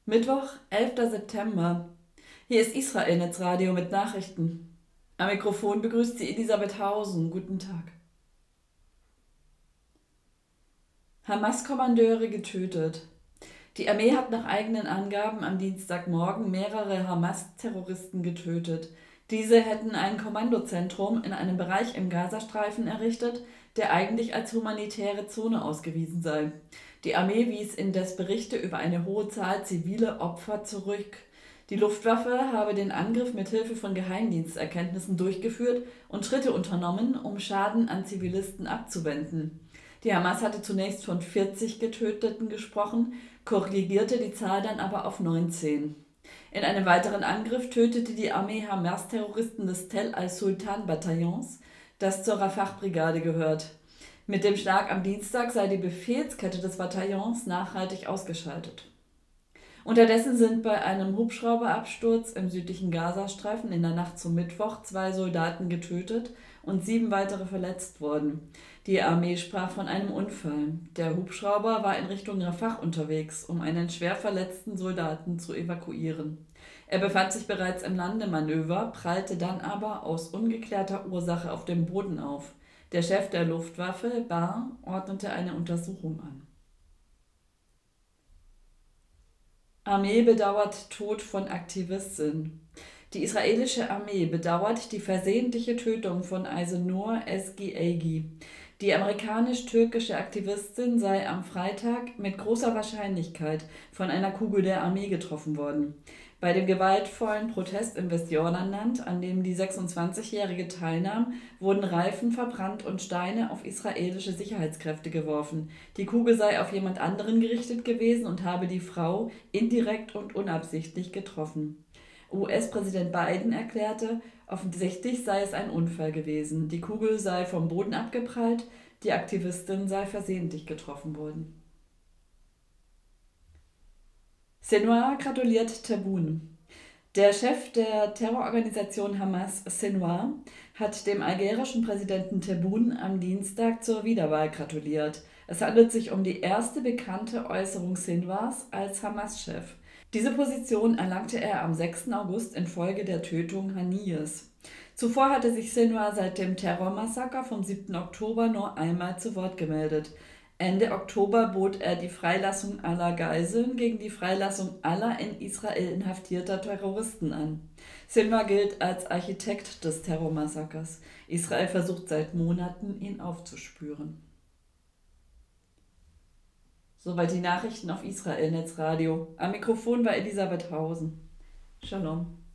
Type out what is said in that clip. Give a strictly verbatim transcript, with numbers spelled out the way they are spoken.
Mittwoch, elfter September. Hier ist Israel Netzradio mit Nachrichten. Am Mikrofon begrüßt sie Elisabeth Hausen. Guten Tag. Hamas-Kommandeure getötet. Die Armee hat nach eigenen Angaben am Dienstagmorgen mehrere Hamas-Terroristen getötet. Diese hätten ein Kommandozentrum in einem Bereich im Gazastreifen errichtet, der eigentlich als humanitäre Zone ausgewiesen sei. Die Armee wies indes Berichte über eine hohe Zahl zivile Opfer zurück. Die Luftwaffe habe den Angriff mit Hilfe von Geheimdiensterkenntnissen durchgeführt und Schritte unternommen, um Schaden an Zivilisten abzuwenden. Die Hamas hatte zunächst von vierzig Getöteten gesprochen, korrigierte die Zahl dann aber auf neunzehn. In einem weiteren Angriff tötete die Armee Hamas-Terroristen des Tel al-Sultan-Bataillons, das zur Rafah-Brigade gehört. Mit dem Schlag am Dienstag sei die Befehlskette des Bataillons nachhaltig ausgeschaltet. Unterdessen sind bei einem Hubschrauberabsturz im südlichen Gazastreifen in der Nacht zum Mittwoch zwei Soldaten getötet und sieben weitere verletzt worden. Die Armee sprach von einem Unfall. Der Hubschrauber war in Richtung Rafah unterwegs, um einen schwer verletzten Soldaten zu evakuieren. Er befand sich bereits im Landemanöver, prallte dann aber aus ungeklärter Ursache auf dem Boden auf. Der Chef der Luftwaffe, Bar, ordnete eine Untersuchung an. Armee bedauert Tod von Aktivistin. Die israelische Armee bedauert die versehentliche Tötung von Aysenur Ezgi-Egi. Die amerikanisch-türkische Aktivistin sei am Freitag mit großer Wahrscheinlichkeit von einer Kugel der Armee getroffen worden. Bei dem gewaltvollen Protest im Westjordanland, an dem die sechsundzwanzigjährige teilnahm, wurden Reifen verbrannt und Steine auf israelische Sicherheitskräfte geworfen. Die Kugel sei auf jemand anderen gerichtet gewesen und habe die Frau indirekt und unabsichtlich getroffen. U S-Präsident Biden erklärte, offensichtlich sei es ein Unfall gewesen. Die Kugel sei vom Boden abgeprallt, die Aktivistin sei versehentlich getroffen worden. Sinwar gratuliert Tebboune. Der Chef der Terrororganisation Hamas, Sinwar, hat dem algerischen Präsidenten Tebboune am Dienstag zur Wiederwahl gratuliert. Es handelt sich um die erste bekannte Äußerung Sinwars als Hamas-Chef. Diese Position erlangte er am sechsten August infolge der Tötung Haniyes. Zuvor hatte sich Sinwar seit dem Terrormassaker vom siebten Oktober nur einmal zu Wort gemeldet. Ende Oktober bot er die Freilassung aller Geiseln gegen die Freilassung aller in Israel inhaftierter Terroristen an. Sinwar gilt als Architekt des Terrormassakers. Israel versucht seit Monaten, ihn aufzuspüren. Soweit die Nachrichten auf Israel Netzradio. Am Mikrofon war Elisabeth Hausen. Shalom.